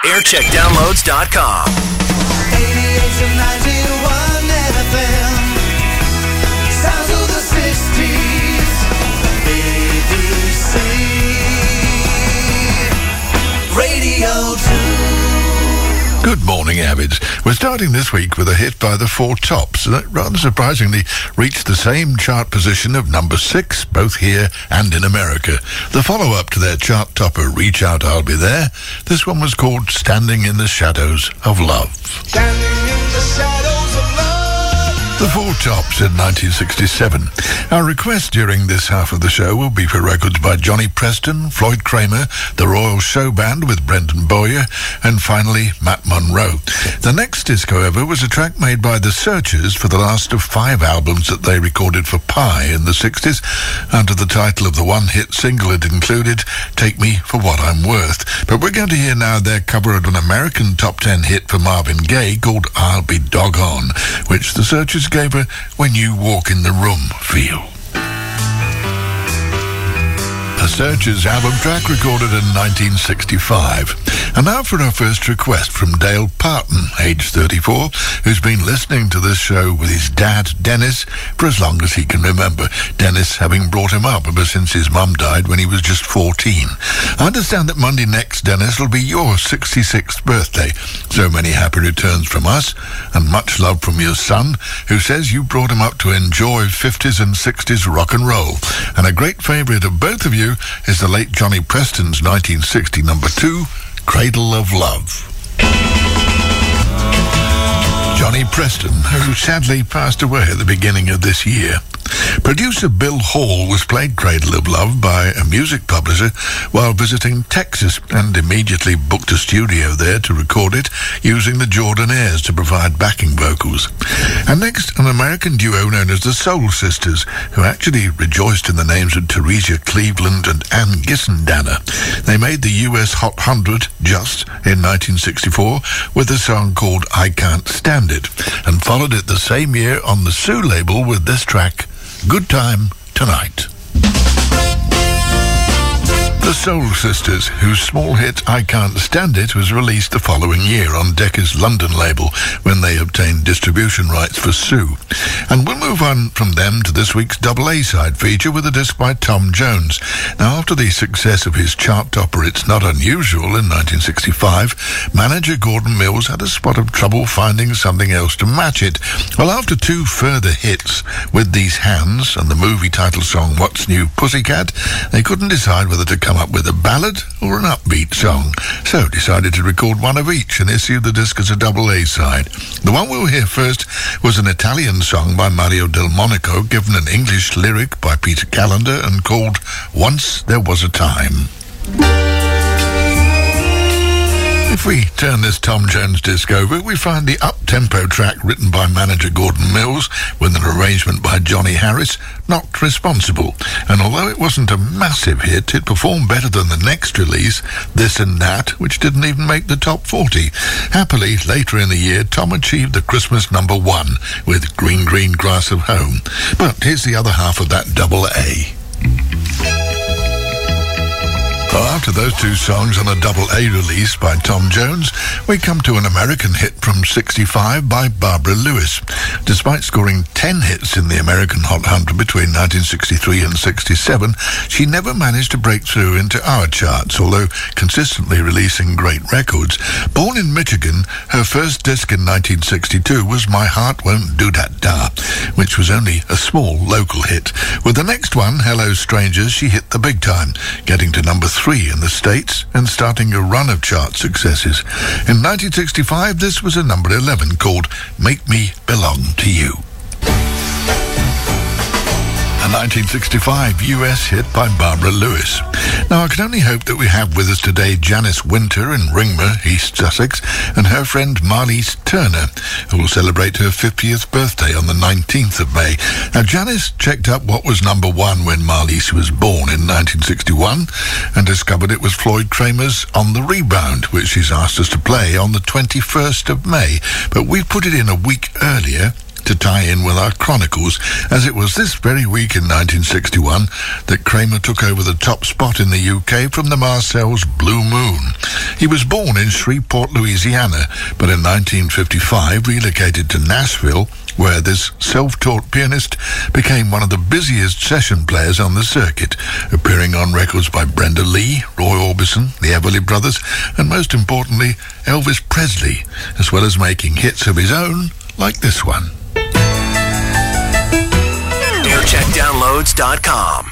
aircheckdownloads.com. 88 to 91 FM. Sounds of the 60s. BBC Radio 2. Good morning, Avids. We're starting this week with a hit by the Four Tops that rather surprisingly reached the same chart position of number 6, both here and in America. The follow-up to their chart topper, Reach Out, I'll Be There, this one was called Standing in the Shadows of Love. Standing in the shadows of love. The Four Tops in 1967. Our request during this half of the show will be for records by Johnny Preston, Floyd Kramer, the Royal Show Band with Brendan Boyer, and finally Matt Monro. The next disc, however, was a track made by The Searchers for the last of 5 albums that they recorded for Pie in the 60s, under the title of the one-hit single it included, Take Me For What I'm Worth. But we're going to hear now their cover of an American top 10 hit for Marvin Gaye called I'll Be Doggone, which The Searchers gave a When You Walk in the Room feel. The Searchers album track recorded in 1965. And now for our first request from Dale Parton, age 34, who's been listening to this show with his dad, Dennis, for as long as he can remember. Dennis having brought him up ever since his mum died when he was just 14. I understand that Monday next, Dennis, will be your 66th birthday. So many happy returns from us, and much love from your son, who says you brought him up to enjoy 50s and 60s rock and roll. And a great favourite of both of you is the late Johnny Preston's 1960 number 2, Cradle of Love. Johnny Preston, who sadly passed away at the beginning of this year. Producer Bill Hall was played Cradle of Love by a music publisher while visiting Texas and immediately booked a studio there to record it using the Jordanaires to provide backing vocals. And next, an American duo known as the Soul Sisters, who actually rejoiced in the names of Teresa Cleveland and Ann Gissendanner. They made the US Hot 100 just in 1964 with a song called I Can't Stand It, and followed it the same year on the Sue label with this track, Good Time Tonight. The Soul Sisters, whose small hit I Can't Stand It was released the following year on Decca's London label when they obtained distribution rights for Sue. And we'll move on from them to this week's double A-side feature with a disc by Tom Jones. Now, after the success of his chart topper It's Not Unusual in 1965, manager Gordon Mills had a spot of trouble finding something else to match it. Well, after 2 further hits with These Hands and the movie title song What's New Pussycat, they couldn't decide whether to come up with a ballad or an upbeat song, so decided to record one of each and issue the disc as a double A-side. The one we'll hear first was an Italian song by Mario Del Monaco, given an English lyric by Peter Callender and called Once There Was a Time. If we turn this Tom Jones disc over, we find the up-tempo track written by manager Gordon Mills with an arrangement by Johnny Harris, Not Responsible. And although it wasn't a massive hit, it performed better than the next release, This and That, which didn't even make the top 40. Happily, later in the year, Tom achieved the Christmas number 1 with Green Green Grass of Home. But here's the other half of that double A. Well, after those 2 songs on a double A release by Tom Jones, we come to an American hit from 65 by Barbara Lewis. Despite scoring 10 hits in the American Hot 100 between 1963 and 67, she never managed to break through into our charts, although consistently releasing great records. Born in Michigan, her first disc in 1962 was My Heart Won't Do That Da, which was only a small local hit. With the next one, Hello Strangers, she hit the big time, getting to number 3 in the States and starting a run of chart successes. In 1965, this was a number 11 called Make Me Belong to You. A 1965 US hit by Barbara Lewis. Now, I can only hope that we have with us today Janice Winter in Ringmer, East Sussex, and her friend Marlies Turner, who will celebrate her 50th birthday on the 19th of May. Now, Janice checked up what was number 1 when Marlies was born in 1961 and discovered it was Floyd Kramer's On the Rebound, which she's asked us to play on the 21st of May. But we put it in a week earlier to tie in with our chronicles, as it was this very week in 1961 that Kramer took over the top spot in the UK from the Marcel's Blue Moon. He was born in Shreveport, Louisiana, but in 1955 relocated to Nashville, where this self-taught pianist became one of the busiest session players on the circuit, appearing on records by Brenda Lee, Roy Orbison, the Everly Brothers, and most importantly, Elvis Presley, as well as making hits of his own, like this one. NewCheckDownloads.com